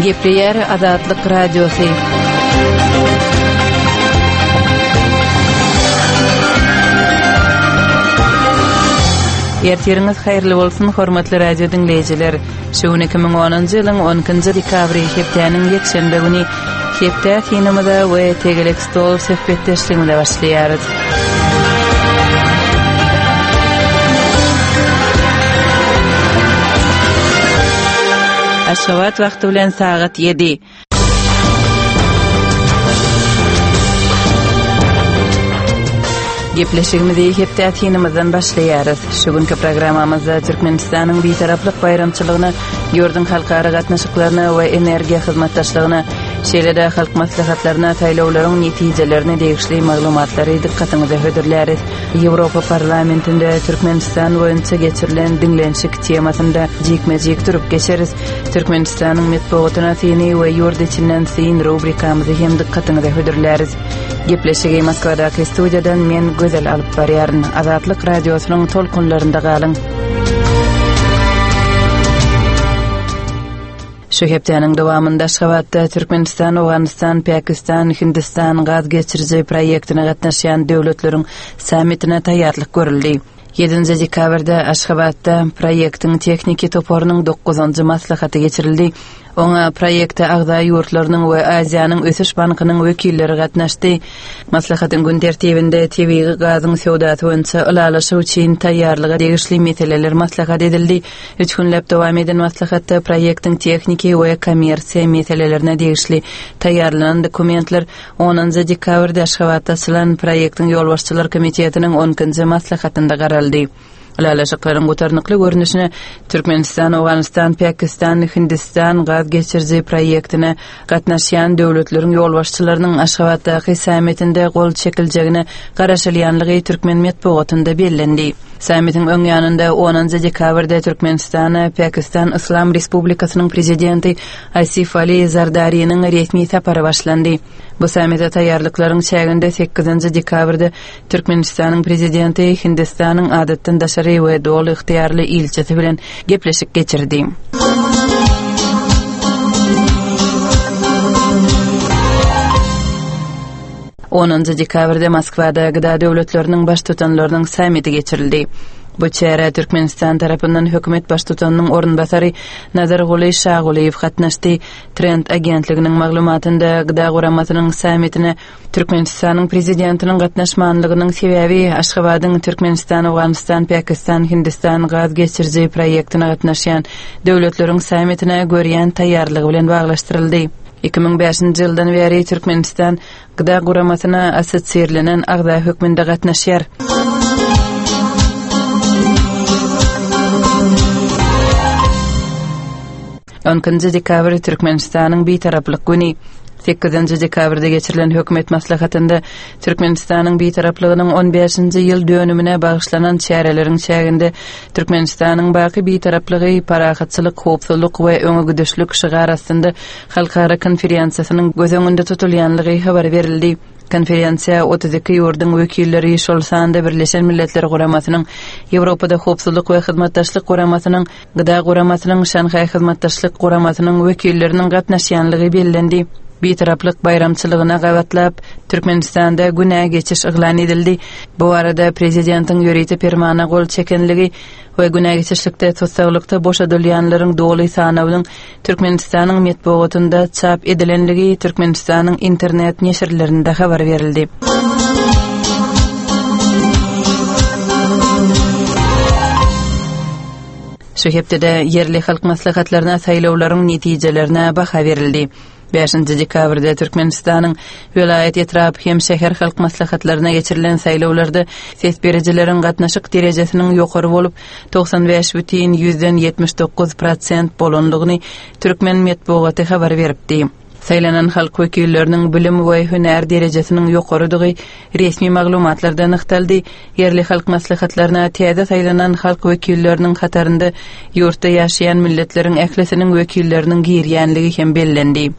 Gepleyer Azatlyk Radiosu. Ertiriniz hayırlı bolsun hormatly radio dinleyijiler. Şu 2010-njy ýylyň 10-njy dekabry hepdeniň ýekşembe güni hepde kinemada we tegelek stol söhbetleşiginde başlaýarys. Aşgabat wagty bilen saat 7. Gepleşigimizi hepde tinimizden başlaýarys. Şugünkü programmamyzda Türkmenistanyň betaraplyk bayramçylygyny, ýurdun halkara gatnaşyklaryny we energiýa hyzmatdaşlygyny, şeýle-de halk maslahatlaryna taýlawlaryň netijelerini degişli maglumatlary dikkatyňyza hödürläris. Ýewropa parlamentinde Türkmenistan boýunça geçirilen dinlenşik temasynda jekme-jek durup geçeriz. Türkmenistanyň metbuatyna syny we ýurt içinden syn rubrikamyzy hem dikkatyňyza hödürläris. Gepleşigi Moskvadaky studiýadan men gözel alyp barýaryn. Azatlyk radiosynyň tolkunlarynda galyň. Şu hepdeniň dowamynda Aşgabatda Türkmenistan, Awganistan, Pakistan, Hindistan gaz geçiriji proýektine gatnaşýan döwletleriň sammitine taýýarlyk görüldi. 7 dekabrda Aşgabatda proýektiň tekniki toporunyň 9-njy maslahaty geçirildi. Oňa proýekte agda ýurtlarynyň we Aziýanyň ösüş bankynyň wekilleri gatnaşdy. Maslahatyň gün tertibinde tebii gazyň sowdasy boýunça ulalaşyg üçin taýýarlyga degişli meseleler maslahat edildi. 3 günläp dowam eden maslahatda proýektiň tekniki we kommersiýa meselelerine degişli taýýarlanan dokumentler 10 dekabrda Aşgabatda açylan proýektiň ýolbaşçylar komitetiniň 10-njy maslahatynda garaldy. Ulalaşyklaryň gotarnykly görnüşine Türkmenistan, Awganistan, Pakistan, Hindistan gaz geçiriji proýektine gatnaşýan döwletleriň ýolbaşçylarynyň Aşgabatdaky sammitinde gol çekiljegine garaşylýanlygy Türkmen metbuatynda bellendi. Sammitiň öň ýanynda 10 dekabrda Türkmenistan, Pakistan Islam Respublikasynyň prezidenti Asif Ali Zardariýanyň resmi sapary başlandy. Bu sammite taýýarlyklaryň çäginde 8 dekabrda Türkmenistanyň prezidenti Hindistanyň adatdan daşary we dol ixtiýarly ilçesi bilen gepleşik geçirdi. Onuncu dekabrda Moskvada gıda döwletleriniň baş tutanlarynyň sammiti geçirildi. Bu çäre Türkmenistan tarapyndan hökümet baş tutanynyň orunbasary Nazarguly Şaguliýew gatnaşdy. Trend agentliginiň maglumatynda gıda guramasynyň sammitine Türkmenistanyň prezidentiniň gatnaşmanlygynyň sebäbi Aşgabatyň Türkmenistan, Awganistan, Pakistan, Hindistan gaz geçiriji proýektine gatnaşýan döwletleriň sammitine görýän taýýarlygy bilen baglaşdyryldy. 2005-nji ýyldan beri Türkmenistan gıda guramasyna assosiýerlenen agda hökmünde gatnaşýar. 10 dekabr Türkmenistanyň betaraplyk güni. 8 dekabrda geçirilen hökümet maslahatynda Türkmenistanyň betaraplygynyň 15-nji ýyl dönümine bagyşlanan çärelerin çäginde Türkmenistanyň baky betaraplygy, parahatçylyk, howpsuzlyk we öňe gidişlik şygy arasynda halkara konferensiýasynyň göz öňünde tutulýanlygy habar berildi. Konferensiýa 32 ýurdun wekilleri şolsanda Birleşen Milletler Guramasynyň, Ýewropada howpsuzlyk we hyzmatdaşlyk guramasynyň, Gıda guramasynyň, Şanhaý hyzmatdaşlyk guramasynyň wekilleriniň gatnaşýanlygy bellendi. Betaraplyk bayramçylygyna gawatlap Türkmenistanda güne geçiş yglan edildi. Bu arada prezidentiň ýöreti permana gol çekenligi we güne geçişlikde sosialykda boşadylýanlaryň doly sanawynyň Türkmenistanyň metbuatynda çap edilenligi Türkmenistanyň internet neşirlerinde habar berildi. Şu hepde yerli halk maslahatlaryna saýlawlaryň netijelerine baha berildi. 5 dekabrda Türkmenistanyň vilayet etrap hem şäher halk maslahatlaryna geçirilen saýlawlarda ses berejileriň gatnaşyk derejesiniň ýokary bolup 95,79% bolanlygyny Türkmen metbuaty habar beripdi. Saýlanan halk wekilleriniň bilim we hüner derejesiniň ýokarydygy resmi maglumatlardan ykdaldy. Yerli halk maslahatlaryna täze saýlanan halk wekilleriniň hatarynda ýurtda ýaşaýan milletleriň ählesiniň wekilleriniň girýänligi hem bellendi.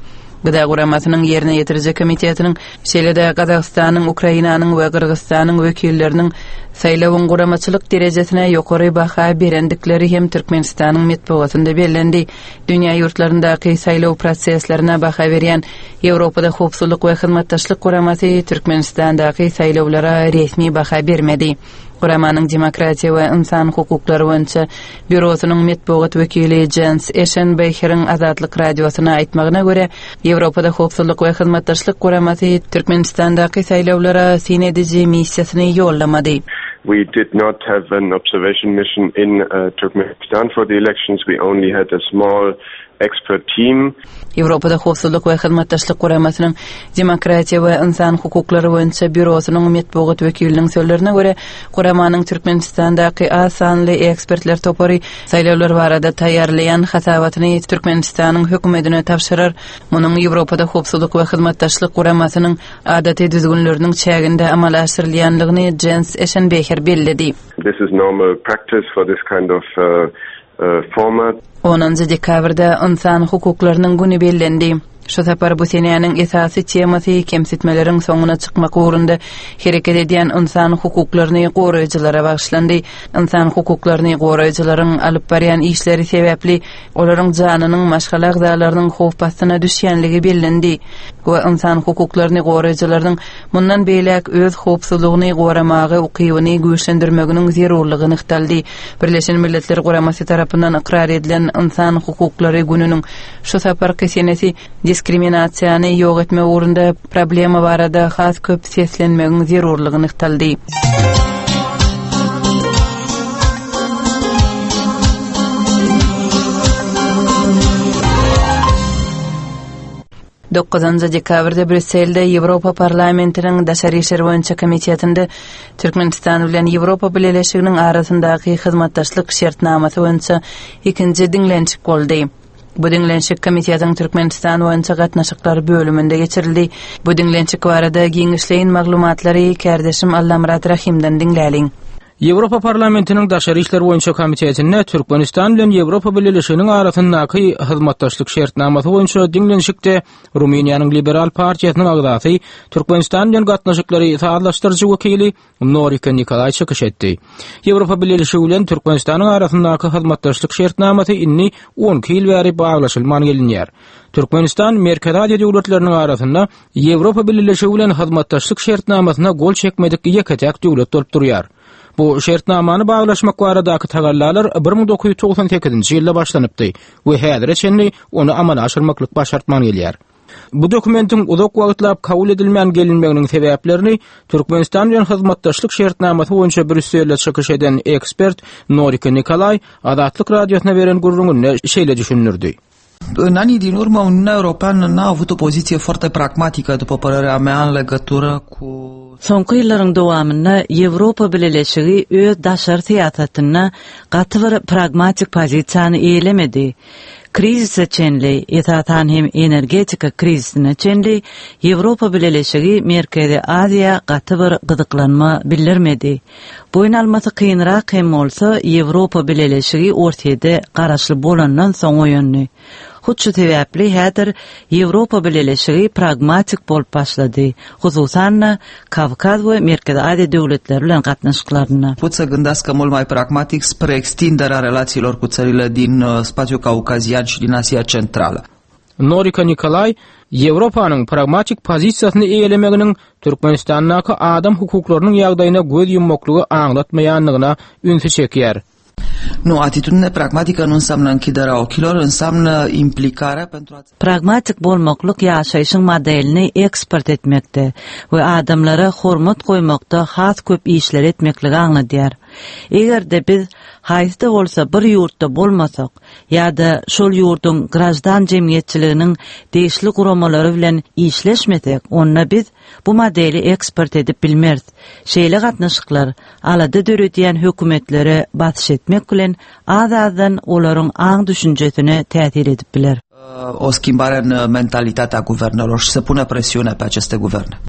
Gıda guramasynyň ýerine ýetirjek komitetiniň şeýle-de Gazagstanyň, Ukrainanyň we Kyrgyzstanyň wekilleriniň saýlawyň guramaçylyk derejesine ýokary baha berendikleri hem Türkmenistanyň metbuatynda bellendi. Dünýä ýurtlaryndaky saýlaw proseslerine baha berýän Ýewropada howpsuzlyk we hyzmatdaşlyk guramasy Türkmenistandaky saýlawlara resmi baha bermedi. Guramanyň demokratiýa we insan hukuklary boýunça bürosynyň metbuat wekili Jens Eschenbecher'in Azatlyk radiosyna aýtmagyna görä, Ýewropada howpsuzlyk we hyzmatdaşlyk guramasy Türkmenistandaky saýlawlara synedici missiýasyny ýollamady. We did not have an observation mission in Turkmenistan for the elections. We only had a small expert team. Ýewropada howpsuzlyk we hyzmatdaşlyk guramasynyň demokratiýa we insan hukuklary boýunça bürosynyň metbuat wekiliniň sözlerine görä, guramanyň Türkmenistandaky asanly ekspertler topary saýlawlar barada taýýarlayan hasabatyny Türkmenistanyň hökümetine tapşyrar. Munyň Ýewropada howpsuzlyk we hyzmatdaşlyk guramasynyň adaty düzgünleriniň çäginde amal aşyrylýanlygyny Jens Eschenbecher belledi. This is normal practice for this kind of format. 10 dekabrda insan hukuklarynyň güni bellendi. Şu sapar bu senäniň esasy temasy kemsitmeleriň soňuna çykmak ugrunda hereket edýän insan hukuklaryny goraýjylara bagşlandy. İnsan hukuklaryny goraýjylaryň alyp barýan işleri sebäpli olaryň janynyň maşgala agzalarynyň howp astyna düşýänligi bellendi. Bu insan hukuklaryny goraýjylaryň mundan beýlek öz howpsuzlygyny goramagy ukybyny güýçlendirmeginiň zerurlygyny ykdaldy. Birleşen Milletler Guramasy tarapyndan ikrar edilen insan hukuklary gününiň şu sapar kesenesi diskriminasiýany ýok etme ugrunda problema barada has köp seslenmegiň zerurlygyny ykdaldy. Dokuzuncu dekabrda Brüsselde Ýewropa parlamentiniň daşary işler boýunça komitetinde Türkmenistan bilen Ýewropa Birleşiginiň arasyndaky hyzmatdaşlyk şertnamasy boýunça ikinji diňlenşik boldy. Bu diňlenşik komitetiň Türkmenistan boýunça gatnaşyklary bölüminde geçirildi. Bu diňlenşik barada giňişleýin maglumatlary kardeşim Allamrat Rahimden diňläliň. Ýewropa parlamentiniň daşary işler boýunça komitetinde Türkmenistan bilen Ýewropa Birleşiginiň arasyndaky hyzmatdaşlyk şertnamasy boýunça diňlenşikde Ruminiýanyň Liberal partiýasynyň agdaty Türkmenistan bilen gatnaşyklary saatlaşdyrjy wekili Norika Nikolay çykyş etdi. Ýewropa Birleşigi bilen Türkmenistanyň arasyndaky hyzmatdaşlyk şertnamasy inni 10 ýyl bäri baglaşylman gelinýär. Türkmenistan Merkez Aziýa döwletleriniň arasynda Ýewropa Birleşigi bilen hyzmatdaşlyk şertnamasyna gol çekmedik ýeketek döwlet bolup durýar. Bu şertnamany baglaşmak baradaky tagallarlar 1998-nji ýylda başlanypdy we häzirçe onu amala aşyrmaklyk başartman gelýär. Bu dokumentin uzak wagtlap kabul edilmän gelinmeginiň sebäplerini Türkmenistan bilen hyzmatdaşlyk şertnamasy boýunça Brüsselde çykyş eden ekspert Norika Nikolay Azatlyk radiosyna beren gurrungyny şeýle düşünürdi. În anii din urmă, Uniunea Europeană n-a avut o poziție foarte pragmatică, după părerea mea, în legătură cu... Soňky ýyllaryň dowamynda Ýewropa Birleşigi öz daşary siýasatyna gaty bir pragmatik pozisiýany eýlemedi. Krizise çenli, etatan hem energetika krizisine çenli, Ýewropa Birleşigi Merkezi Aziýa gaty bir gyzyklanma bildirmedi. Boyun almasy kynrak hem bolsa Ýewropa Birleşigi ortaýda garaşly bolandan soň oýandy. Hutçu sebäpli häzir Ýewropa Birleşigi pragmatik bolup başlady. Hususan Kavkaz we Merkez Aziýa döwletleri bilen gatnaşyklaryna. Pot să gândească mult mai pragmatic spre extinderea relațiilor cu țările din spațiul caucazian și din Asia Centrală. Norika Nikolay, Ýewropanyň pragmatik pozisiýasyny eýlemeginiň Türkmenistandaky adam hukuklarynyň ýagdaýyna göz yummaklygy aňlatmaýanlygyna ünsü çekýär. Nu, atitudine pragmatică nu înseamnă închiderea ochilor, înseamnă implicarea pentru a... Pragmatik bolmaklyk ýaşaýyşyň modelini ekspert etmekde we adamlara hormat goýmakda has köp işler etmekligi aňladýar. Egerde biz haýsy bolsa bir ýurtda bolmasak, ýa-da şol ýurduň grajdan jemgyýetçiliginiň deýişli guramalary bilen işleşmesek, onda biz bu modeli ekspert edip bilmeriz. Şeýle gatnaşyklar alada döredýän hökümetlere batyş etmek bilen az-azdan olaryň aň düşünjesine täsir edip biler. O schimbare în mentalitatea guvernelor și să pună presiune pe aceste guverne.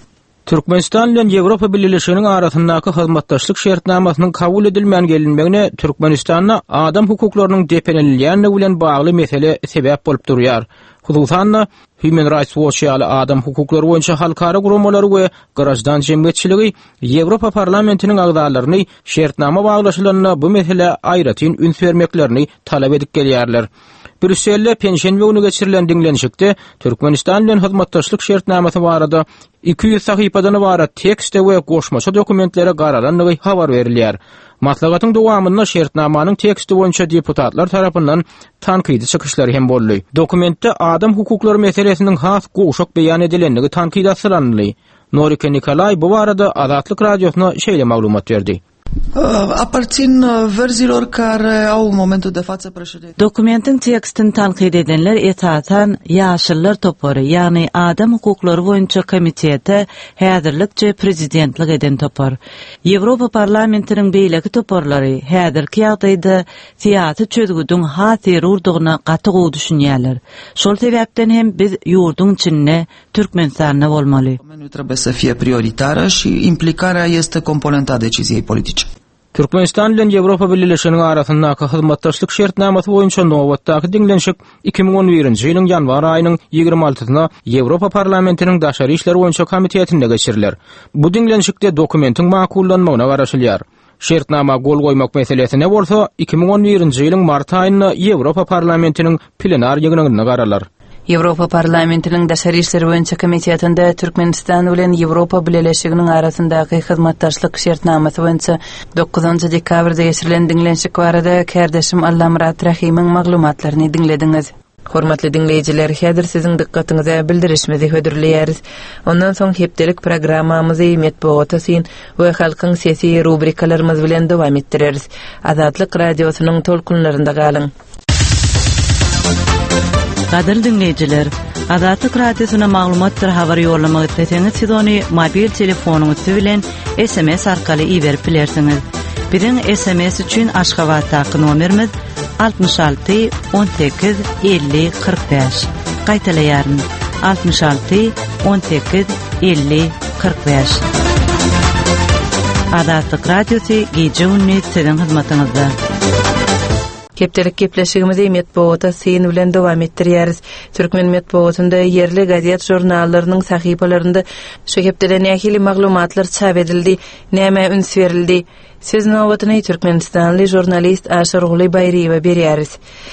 Türkmenistan bilen Ýewropa Birleşiginiň arasyndaky hyzmatdaşlyk şertnamasynyň kabul edilmän gelinmegine Türkmenistanda adam hukuklarynyň depenelilýäni bilen bagly mesele sebäp bolup durýar. Hususan Human Rights Watch ýaly adam hukuklary boýunça halkara gurulmalary we garajdan jemgyýetçiligi Ýewropa parlamentiniň agdalaryny şertnama baglaşylaryna bu mesele aýratyn üns bermeklerini talap edip gelýärler. Brüsselde penşenbe günü geçirilen dinlenişikde Türkmenistan bilen hyzmatdaşlyk şertnamasy barada 200 sahypadan ibaret tekste we goşmaça dokumentlere garalanlygy habar berilýär. Maslahatyň dowamynda şertnamanyň teksti boýunça deputatlar tarapyndan tankydy çykyşlary hem boldy. Dokumentde adam hukuklary meselesiniň has goşak beýan edilenligi tankyda aslanly. Norike Nikolay bu barada Azatlyk radiosyna şeýle maglumat berdi. Aparțin verzilor care au în momentul de față președinte. Dokumentin tekstini tanqid edenler etatan Ýaşyllar topary, ýagny adam hukuklary boýunça komitete häzirlikçe prezidentlik eden topar. Ýewropa parlamentiniň beýleki toparlary häzirki ýagdaýda siýasy çözgüdüň hatyr urdugyna gaty düşünýärler. Şol sebäpden hem biz ýurduň içinde Türkmenistanda bolmaly. Trebuie să fie prioritară și implicarea este componenta deciziei politice. Türkmenistan bilen Ýewropa Birleşiginiň arasyndaky hyzmatdaşlyk şertnamasy boýunça nowatdaky dinlenişik 2011-nji ýylyň ýanwar aýynyň 26-syna Ýewropa parlamentiniň daşary işler boýunça komitetinde geçiriler. Bu dinlenişikde dokumentin makullanmagyna garaşylýar. Şertnama gol goýmak meselesine bolsa 2011-nji ýylyň mart aýyna Ýewropa parlamentiniň plenar ýygynyna garalar. Ýewropa parlamentiniň daşary işler boýunça komitetinde Türkmenistan bilen Ýewropa Birleşiginiň arasyndaky hyzmatdaşlyk şertnamasy boýunça 9-njy dekabrda geçirilen dinlenişik barada kardeşim Allamurat Rahimiň maglumatlaryny dinlediňiz. Hormatly dinleýijiler, häzir siziň dikkatiňize bildirişimizi hödürleýäris. Ondan soň hepdelik programmamyzy Medboata syn we halkyň sesi rubrikalarymyz bilen dowam etdireriz. Azatlyk radiosynyň tolkunlarynda galyň. Gadyr dinleýijiler, Azatlyk radiosyna maglumatlar habar ýollamak etseňiz siz ony mobil telefonuňyz bilen SMS arkaly iberip bilersiňiz. Biziň SMS üçin Aşgabatdaky nomerimiz 66 18 50 45. Gaýtalaýaryn 66 18 50 45. Azatlyk radiosy gece ünni siziň hyzmatyňyzda. Hepdelik gepleşigimizi Medboata syn bilen dowam etdirýäris. Türkmen Medboatynda yerli gazet jurnallarynyň sahypalarynda şu hepdelen nähili maglumatlar çap edildi, näme üns berildi. Söz nowatyny Türkmenistanly jurnalist Aşar Guly Bayriýewe berýäris.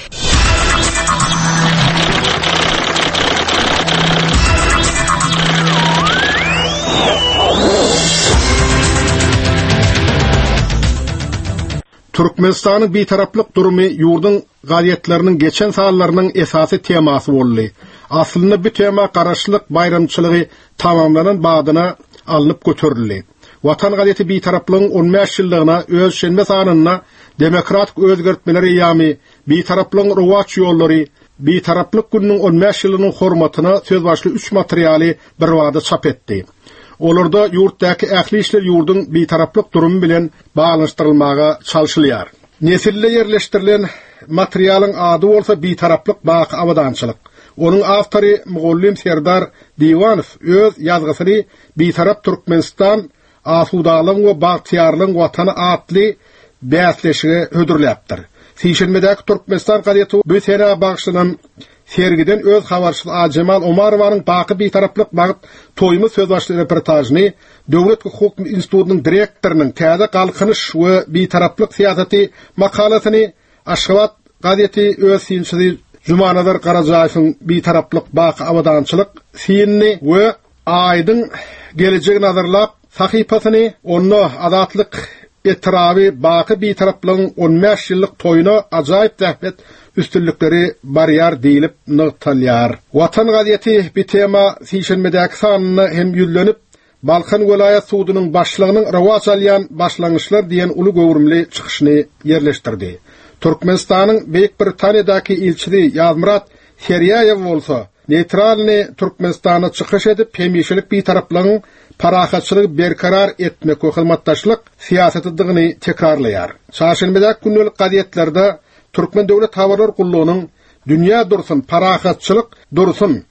Türkmenistanyň betaraplyk durumy ýurdun gaýetleriniň geçen sallarynyň esasy temasy boldy. Aslynda bu tema garaşlyk bayramçylygy tamamlanan badyna alınıp götürildi. Watan gaýety betaraplygyň 15 ýyllygyna öz şenbe sanyna demokratik özgertmeleri ýa-ni betaraplygyň rowat ýollary, betaraplyk gününiň 15 ýylynyň hormatyna söz başly 3 materialy bir wagtda çap etdi. Olarda yurtdaky ähli işler ýurdun betaraplyk durumy bilen baglanşdyrylmaga çalşylýar. Nesille yerleşdirilen materialyň ady bolsa betaraplyk baky awadançylyk. Onun awtory Mugollim Serdar Diwanow öz ýazgysyny Betarap Türkmenistan asudalyk we bagtyarlyk watany atly bäsleşige hödürläpdir. Sişenmedäki Türkmenistan gaýety bu sene bagşlanan sergiden öz habarçyl Ajemal Omarowanyň baky betaraplyk bagyt toýmy söz başly reportajyny Döwlet Hukuk Institutynyň direktorynyň täze galkynyş we betaraplyk siýasaty makalasyny Aşgabat gaýety öz synçy Jumanadar Karajaýewiň betaraplyk baky awadançylyk synny we aýdyň gelecegi nazarlap sahypasyny onu azatlyk etirabi baky betaraplygyň 15 ýyllyk toýuna ajaýyp tähmet üstünlükleri bariyar diýilip noktalýar. Watan gaýety bir tema sişenmedäki sanyny hem ýüllenip Balkan Welaýat Sudynyň başlygynyň rawat alýan başlangyçlar diýen uly gowrumly çykyşyny yerleşdirdi. Türkmenistanyň Beýik Britaniýadaky elçisi Ýazmurat Seriýaýew bolsa, neutralny Türkmenistana çykyş edip hemişelik betaraplygyň parahatçylygy berkarar etmek we hyzmatdaşlyk siýasatydygyny tekrarlaýar. Çarşambada günlük gazetlerde Türkmen döwlet habarlar gullugynyň dünýä dursun parahatçylyk dursun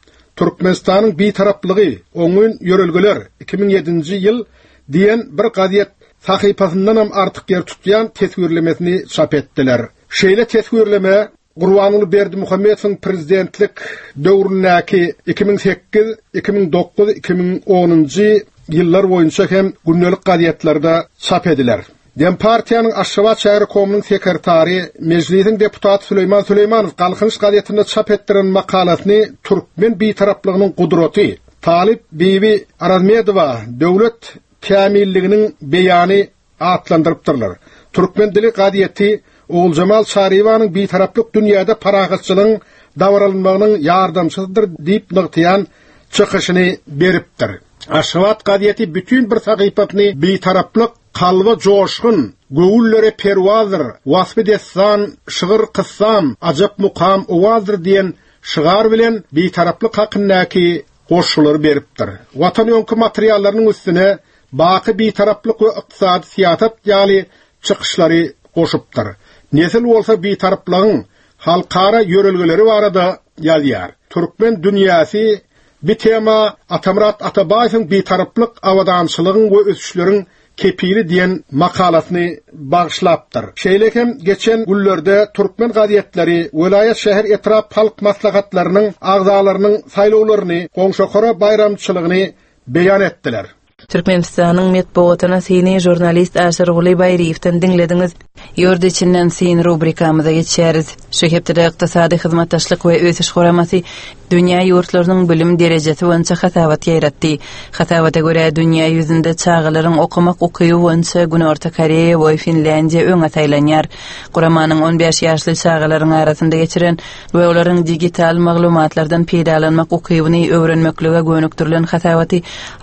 Türkmenistanyň bitaraplygy, oňun ýörelgeler 2007-nji ýyl diýen bir gaziýet sahypasyndan hem artyk yer tutýan teswirlemesini çap etdiler. Şeýle teswirleme Gurbanuly Berdimuhammedowyň prezidentlik döwründäki 2008, 2009, 2010-njy ýyllar boýunça hem günnelik gaziýetlerde çap ediler. Dem partiýanyň Aşgabat şäheri komunyň sekretary, mejlisiň deputaty Süleyman Süleymanow Galkynyş gaziýetinde çap etdiren makalasyny Türkmen bitaraplygynyň gudraty, Talip Bibi Arazmedowa döwlet kämilliginiň beýany atlandyrypdyrlar. Türkmen dili gaziýeti Oğul Jamal Şarivanyň bitaraplyk dünýäde paragatçylygyň dawralmagynyň ýardamçysydyr diýip nygtyan çykyşyny beripdir. Aşgabat gaziýeti bütün bir sahypatyny bitaraplyk, kalwa joşgun, göwüllere perwazdyr, wasfy dessan, şygyr kıssam, ajap mukam owazdyr diýen şygar bilen bitaraplyk hakyndaky goşulary beripdir. Watan ýonky materiallarynyň üstüne baky bitaraplyk we ykdysady siýasat ýaly çykyşlary goşupdyr. Nesil bolsa bitaraplygyň halkara ýörelgeleri barada ýazýar. Türkmen dünýäsi bir tema Atamrat Atabaýewiň bitaraplyk awadançylygyň we ösüşleriň kepili diyen makalasyny bagşlapdyr. Şeýlekem geçen günlerde Türkmen gaziýetleri vilayet şäher etrap halk maslahatlarynyň agzalarynyň saýlawlaryny, goňşokara bayramçylygyny beýan etdiler. Türkmenistanyň medeniýetine seni jurnalist Aşyr Guly Baýryewden dinlediňiz. Ýurdy içinden sen rubrikamyza geçeriz. Şu hepde ykdysady hyzmatdaşlyk we ösüş guramasy dünýä ýurtlarynyň bilim derejesi boýunça hasawat ýaratdy. Hasawata görä dünýä ýüzünde çağalaryň okumak okuýy boýunça Güni Orta Koreýa we Finlandiýa öňe taýlanýar. Guramanyň 15 ýaşly çağalaryň arasynda geçiren we olaryň digital maglumatlardan peýdalanmak okuýyny öwrenmeklige gönüktirilen hasawaty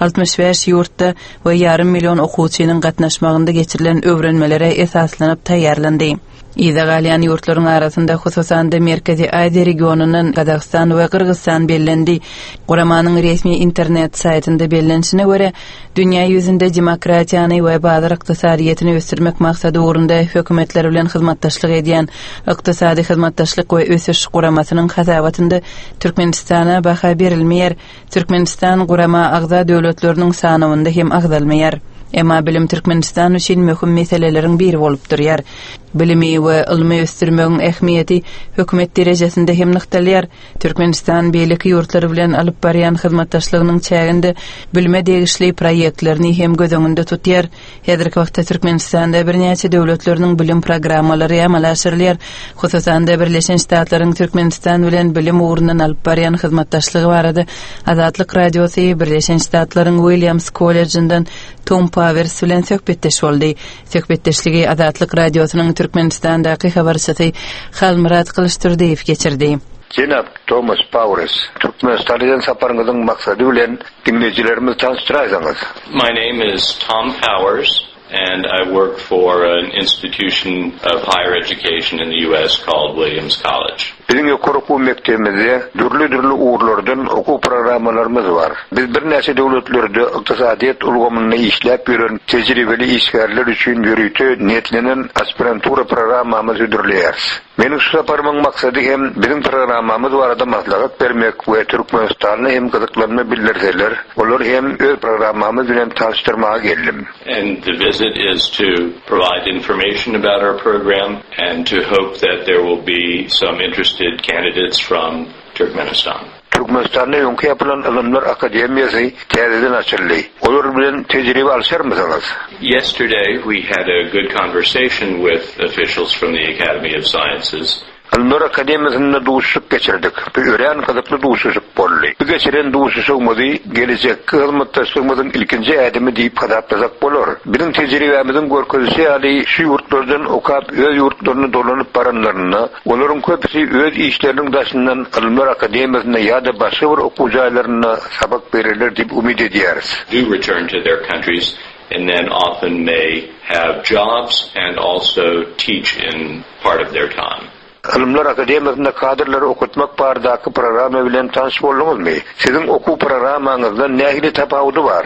65 ýurtda we ýarym million okuwçynyň gatnaşmagynda geçirilen öwrenmelere esaslanyp taýýarlandy. Ýa-da galýan ýurtlaryň arasynda hususan da Merkezi Aziýa regionunyň Kazakystan we Kyrgyzstan bellendi. Guramanyň resmi internet saýtynda bellenişine görä, dünýä ýüzünde demokratiýany we bazar ykdysadyýetini ösürmek maksady ugrunda hökümetler bilen hyzmatdaşlyk edýän ykdysady hyzmatdaşlyk we ösüş guramasynyň hasawatynda Türkmenistana baha berilmeýär. Türkmenistan gurama agza döwletleriniň sanawynda hem agzalmaýar. Emma bilim Türkmenistan üçin möhüm meseleleriň biri bolup durýar. Bilimi we ilmi ösdürmegiň ähmiýeti hökümet derejesinde hem nykdalýar. Türkmenistan beýleki ýurtlary bilen alyp barýan hyzmatdaşlygynyň çäginde bilme degişli proýektlerini hem göz öňünde tutýar. Häzirki wagtda Türkmenistanda birnäçe döwletleriniň bilim programmalary amal aşyrylýar. Hususan da Birleşen Ştatlaryň Türkmenistan bilen bilim ugrundan alyp barýan hyzmatdaşlygy barada Azatlyk radiosy Birleşen Ştatlaryň Williams College'indan Tom Powers bilen söhbetdeş boldy. Söhbetdeşligi Azatlyk radiosynyň Türkmenistandaky habarçysy Halmurat Kılıçdyrdyýew geçirdi. Jenap Thomas Powers, Türkmenistan'dan saparyňyzyň maksady bilen dinleyijilerimizi tanıştyraýsaňyz. My name is Tom Powers, and I work for an institution of higher education in the U.S. called Williams College. Bizim ýokary okuw mekdebimizde dürli uğurlardan okuw programmalarymyz bar. Biz bir näçe döwletlerde ykdysadyýet ulgamyny işläp ýören tejribeli işgärler üçin ýürüýte niýetlenen aspirantura programmamyz ödürleýäris. Meniň şu saparymyň maksady hem bizim programmamyz barada maslahat bermek we Türkmenistanyň hem gyzyklanma bildirseler, olar hem öz programmamyz bilen tanıştyrmaga geldim. And the visit is to provide information about our program and to hope that there will be some interested candidates from Turkmenistan. Türkmenistan'da ýonky ýapylan Ilimler Akademiýasy täzeden açyldy. Olar bilen tejribe alşarmysyňyz? Yesterday we had a good conversation with officials from the Academy of Sciences. Ilimler Akademiýasyna duşup geçirdik. Bir ören gyzykly duşup boldy. Bu geçiren duşuşyňyzy gelecekki hyzmatdaşlygymyzyň ilkinji ädimi diýip hadaplasak bolar. Bizim tejribemiziň görkezişi ýaly şu ýurtlardan okap öz ýurtlaryny dolanyp baranlaryny, olaryň köpüsi öz işleriniň daşyndan Ilimler Akademiýasyna ýa-da başga bir okuw jaýlaryna sabak berirler diýip umid edýäris. Do return to their countries and then often may have jobs and also teach in part of their time. Ilimler Akademiýasyna kadrlary okutmak baradaky programma bilen tanış boldyňyzmy? Siziň okuw programmaňyzda nähili tapawudy bar?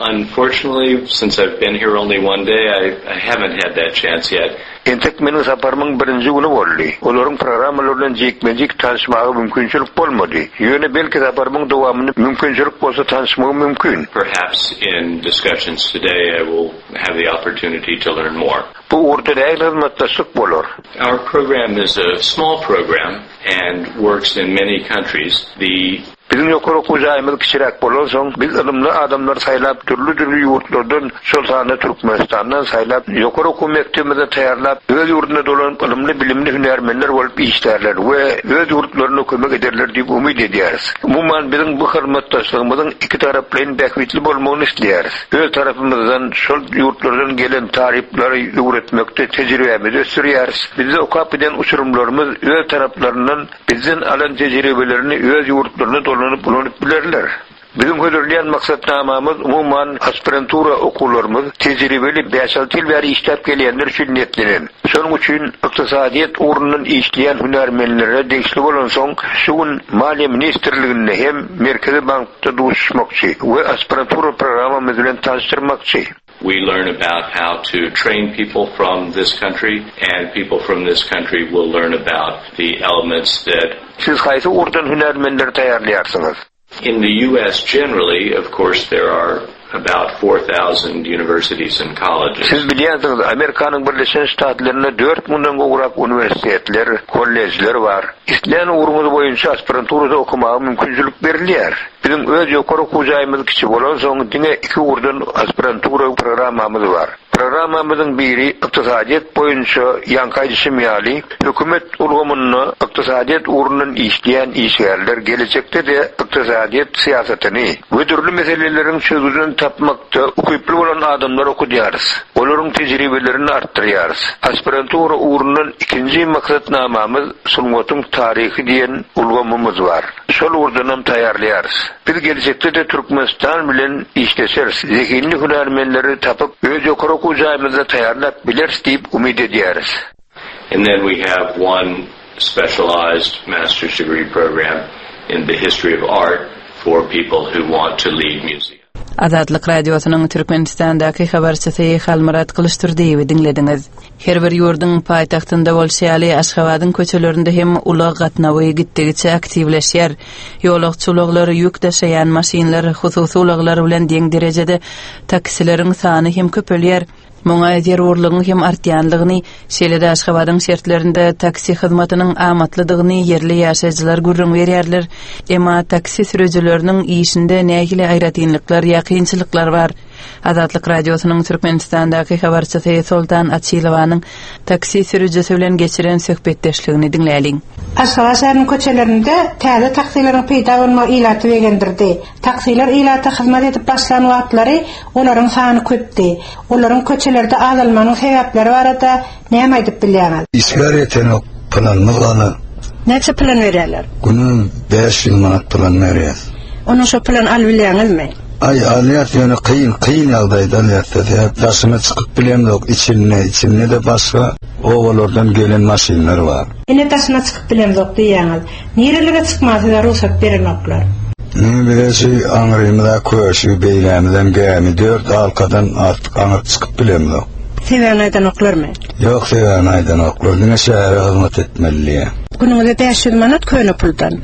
Unfortunately, since I've been here only one day, I haven't had that chance yet. Entek mening saparmyň birinji güni boldy. Olaryň programmalaryndan jekmejik tanışmagy mümkinçilik bolmady. Ýöne belki saparmyň dowamyny mümkinçilik bolsa tanışmagy mümkin. Perhaps in discussions today I will have the opportunity to learn more. Bu ortada hizmetdaşlyk bolar. Our program is a small program and works in many countries. Bizim ýokary okujaýymyz kiçiräk bolan soň biz ılımly adamlar saýlap türlü ýurtlardan şol sany Türkmenistandan saýlap ýokary oku mekdebine taýýarlap öz ýurduna dolan ılımly bilimli hünärmenler bolup işlerler we öz ýurtlaryna kömek ederler diýip umyt edýäris. Umumyň bizim bu hizmetdaşlygymyzyň iki taraplaryň bäkbetli bolmagyny isleýäris. Öz tarapymyzdan şol ýurtlardan gelen taripleri öwretmekde tejribemizi ösürýäris. Bizde okapydan uçurumlarymız öz taraplaryndan bizden alan tejribelerini öz ýurtlaryna bulanıp bilerler. Bizim hödürleyen maksatnamamız umuman aspirantura okullarımız tecrübeli 5-6 yıl beri işlep geleyenler için niyetlenen. Şonun için iktisadiyet uğrunun işleyen hünermenlere değişli olan son şuun Maliye Ministerliğine hem Merkezi Bank'ta duşmakçı ve aspirantura programımızla tanıştırmakçı. We learn about how to train people from this country, and people from this country will learn about the elements that... Siz haysi urdan hünermenleri taýýarlaýarsynız? In the U.S. generally, of course, there are about 4,000 universities and colleges. Siz bilýärsiňiz, Amerikanyň Birleşen Ştatlaryna 4.000-dan gowrak universitetler, kollejler bar. İsleýän ugrumyz boýunça aspiranturada okumagy mümkinçilik berilýär. Bizim öz ýokary okujaýymyz kiçi bolan soň diňe 2 urdan aspirantura programmamyz bar. Programmamyzyň biri iktisadiyet boýunça ýankaýdy şymýaly, hökümet urgumyny iktisadiyet ugrundan işleýän işgärler gelecekde de iktisadiyet siýasatyny we türlü meseleleriň çözümini tapmakda ukuply bolan adamlar okudýarys. Olaryň tejribelerini artdyrýarys. Aspirantura ugrundan ikinji maksatnamamyz sunwatyň taryhy diýen ulgamymyz bar. Şol urdanam taýýarlaýarys. Biz gelecekde de Türkmenistan bilen işleşeriz. Zehinli hünärmenleri tapıp öz ýokary okujaýymyzda taýýarlap bileriz diýip umyt edýäris. And then we have one specialized master's degree program in the history of art for people who want to lead music. Azadlyk radiosynyň Türkmenistandaky habarçysy Halmurat Kılıçturdyýewi dinlediňiz. Her bir ýurdun paýtagtynda bolşaly Aşgabatyň köçelerinde hem ulag gatnawy gitdigiçe aktivleşýär. Ýolagçylyklary ýük daşaýan maşinler hususy ulaglar bilen deň derejede taksileriň sany hem köpelýär. Moňa ýerwurlygyň hem artýanlygyny, şeýle-de Aşgabatyň şertlerinde taksi hyzmatynyň amatlydygyny yerli ýaşaýjylar görüň berýärler. Emma taksi sürüjileriniň işinde nähili aýratynlyklar, ýakynçylyklar bar. Azadlyk radiosynyň Türkmenistandaky habarçysy Soltan Açylowanyň taksi sürüjisi bilen geçiren söhbetdeşligini dinläýin. Aşgabat şäheriniň köçelerinde täze taksileriň peýda bolmagy ilaty begendirdi. Taksiler ilaty hyzmat edip başlan wagtlary olaryň sany köpdi. Olaryň köçelerde azalmanyň sebäpleri barada näme aýdyp bilýäňiz? İsmer ýetenek planlygany. Näçe plan berýärler? Günüm 5 ýyl manat plan berýär. Onu şo plan al bilýäňizmi? Alyat ýöne kıyın ýagdaýda alyat daşyna çykyp bilemdik içine de başga owalardan gelen maşinler var. Ine daşyna çykyp bilemdik diýäňiz. Nerelere çykmasylar ruhsat berenoklar? Birisi Aňrymda köşü beýlemden gämi 4 alkadan artyk aňyp çykyp bilemdik. Sevenaydan oklarmy? Ýok, sevenaydan oklar. Diňe şäher hyzmat etmeli. Günüňizde 500 manat köýne puldan.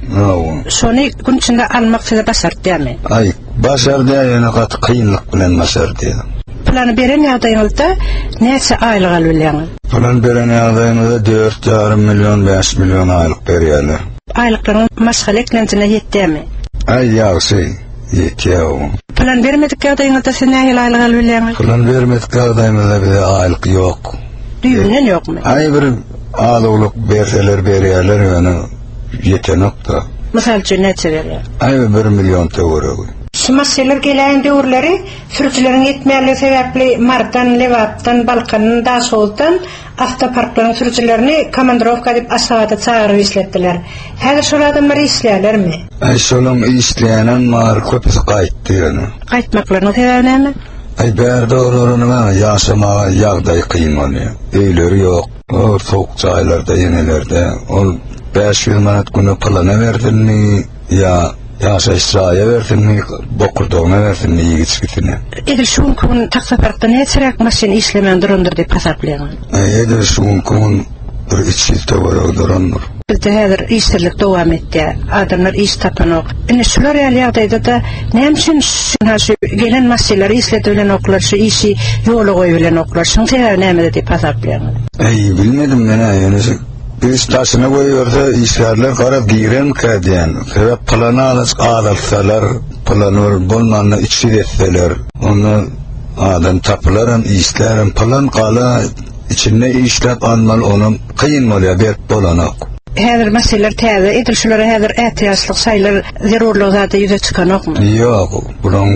Şonu gün içinde almakçyda başardymy? Ay, başardy ýene gat kıyynlyk bilen başardy. Plany beren ýagdaýynda näçe aýlyk alýarlar? Plan beren ýagdaýynda 4,5 milyon 5 milyon aýlyk berýärler. Aýlyklaryň maşgaleklerine ýetdimi? Ay ýagşy, ýetýär. Plan bermedik ýagdaýynda sen näçe aýlyk alýarlar? Plan bermedik ýagdaýynda bir aýlyk ýok. Düýbünden ýokmy? Ay bir ağlıqlık berýärler ýöne ýetenek da. Mysal üçin näçe berýär? Ay 1 milyon töwereg. Şemaşeler gelen döwürleri sürücüleriň ýetmeýärligi sebäpli Mardan, Lewapdan, Balkanyň da soldan avtoparklaryň sürücülerini komandirovka diýip Aşgabata çağıryp isletdiler. Häzir şol adamlar isleýärlermi? Ay şolaň isleýänen mar köpüsi gaýtdy ýöne. Gaýtmaklaryň sebebi näme? Ay berde olaryna ýaşamaga ýagdaý kıyyn bolýar. Öýleri ýok. O soğuk çaylarda yenelerde ol 5 yıl manat günü plana verdinni ya yaşaşaya versin, bokurduğuna versin, iyi geçkitine. Edil şuun kun taksapartta ne çıraq masin işlemen durundur dep hasaplayın. Edil şuun kun bir içilte var durundur. Bizde häzir işsizlik dowam etdi. Adamlar iş tapanok. Ine şular ýagdaýda da näme şu gelen masalalar işletilen oklar şu işi ýola goýulan oklar şuň täze näme dep hasaplayın. Bilmedim men ýöne biz taşına koyuyorsa işlerler karab giren kadiyen. Sebep planı alsalar, planı bulmanla içi etseler. Onu adam tapılaran, işlerin plan kala içinde işlep almalı onun kıyın oluyor bir bolanak. Häzir meseleler täze edil şulara häzir ätiýaçlyk saýlar zerurlyk zady ýüze çykanokmy? Ýok, bulan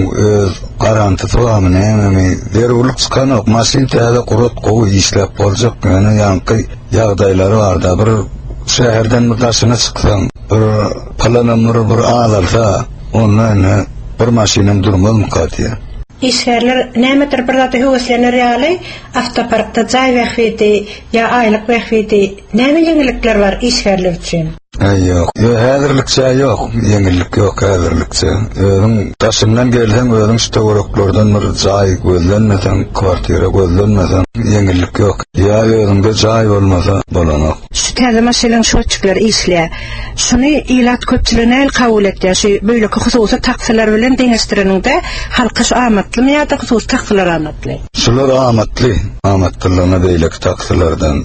garanty tawamy näme zerurlyk çykanok. Masin täze kurut gowy işlep boljak. Ýani ýanky ýagdaýlary bar da bir şäherden mutaşyna çyksaň, bir planamyr bir alalsa, ondan bir maşinem durmaly kadiýa. İşgärler nämedir bir zat höweslener ýaly, avtoparkda jaý wagty ýa aýlyk wagty näme ýeňilikler bar işgärler üçin? Ýok, häzirlikçe ýok, ýeňillik ýok häzirlikçe. Özüň taşyndan gelsen, özüň stowroklardan bir jaý gözlenmesen, kwartira gözlenmesen, ýeňillik ýok. Ýa özüňde jaý bolmasa bolanok. Şu täze meselem şoçuklar işle. Şuny ilat köpçüligine el kabul etdi. Şu böyle hususy taksylar bilen deňeşdireninde halka şu amatly ýa da hususy taksylar amatly. Şular amatly, amatlylygyna beýlek taksylardan.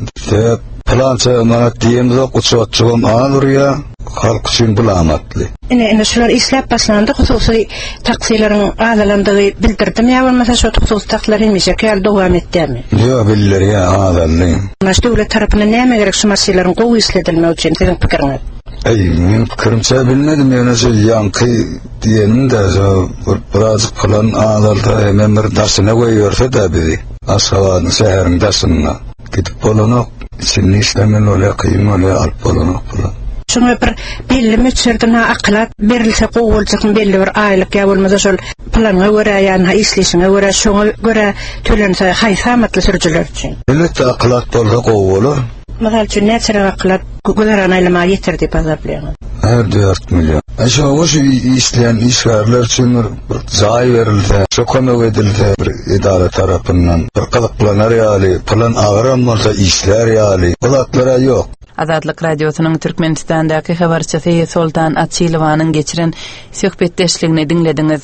Plança manat diýemiz ok uçatçygym alyrya, halk üçin bulamatly. Ine şular işläp başlandy, hususy taksylaryň azalandygy bildirdim ýa bolmasa şu hususy taksylar emiş ýa dowam etdimi? Ýok, bildir ýa azanly. Maş döwlet tarapyndan näme gerek şu meselelerin gowy işledilmegi üçin seň pikiriňiz? Men pikirimçe bilmedim ýöne şu ýanky diýenim de biraz plan azalda hemen bir daşyna goýýarsa da bizi Aşgabatyň şäheriň daşyna gidip bolanok. Içinde işlemen öyle kıyım öyle alıp bolanok bulan. Şuna bir belli müçerden aklat berilse qoğulcakın belli bir aylık ya olmasa şol plana göre yani işleşine göre şuna göre tölense haysamatlı sürücüler için. Elbette aklat bolsa qoğulur. Mesela için ne sıra aklat gören aylama yeterdi pazarlayan. Her 4 milyon. Şu işleyen işverler için zayi verilse, sokamak edilse bir idare tarafından bir kalıplanar yali, plan ağıran olsa işler yali, olatlara yok. Azadlyk radiosynyň Türkmenistandaky habarçysy Sultan Atçylowanyň geçiren söhbetdeşligini dinlediňiz.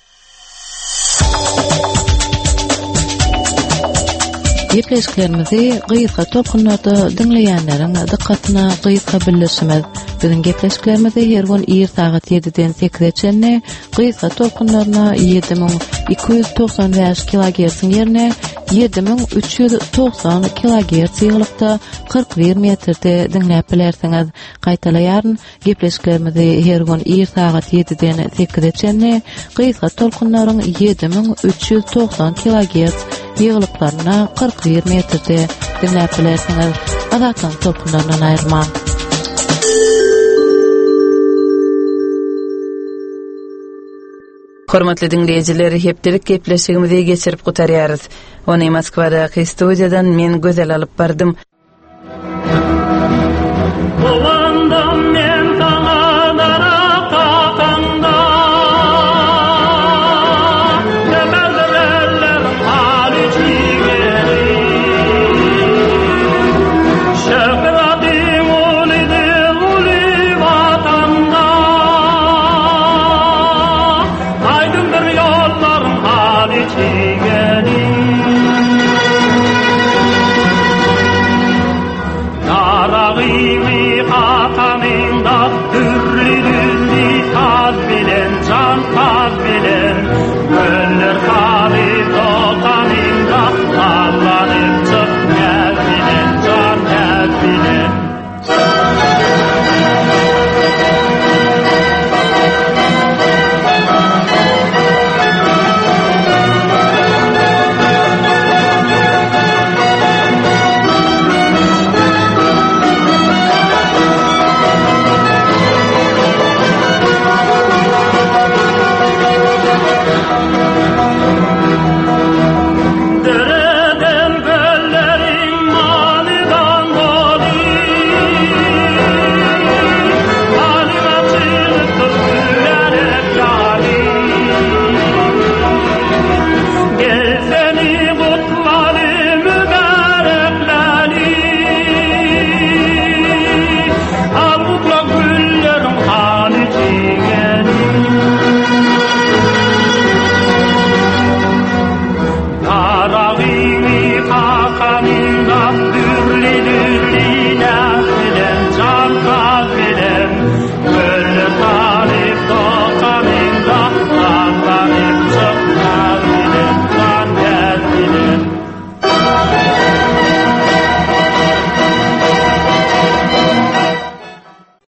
Gepleşiklerimizi gyýyka tolkunlarda dinleýänleriň dikkatyna gyýyka birleşmez. Biziň gepleşiklerimizi her gün ýer saat 7-den 8-çe gyýyka tolkunlaryna 7295 kHz ýerine 7390 kHz ýyglykda 41 metrde dinläp bilersiňiz. Gaýtalaýaryn gepleşiklerimizi her gün ýer saat 7-den 8-çe gyýyka tolkunlaryň 7390 kHz ýyglyklaryna 41 metrde dinläp bilersiňiz. Azatlyň tolkunlaryndan aýrman. Hormatly dinleyijiler, hepdelik gepleşigimizi geçirip gutarýarys. Ony Moskwadaky studiýadan men gözel alyp bardym. Aragimi atamenda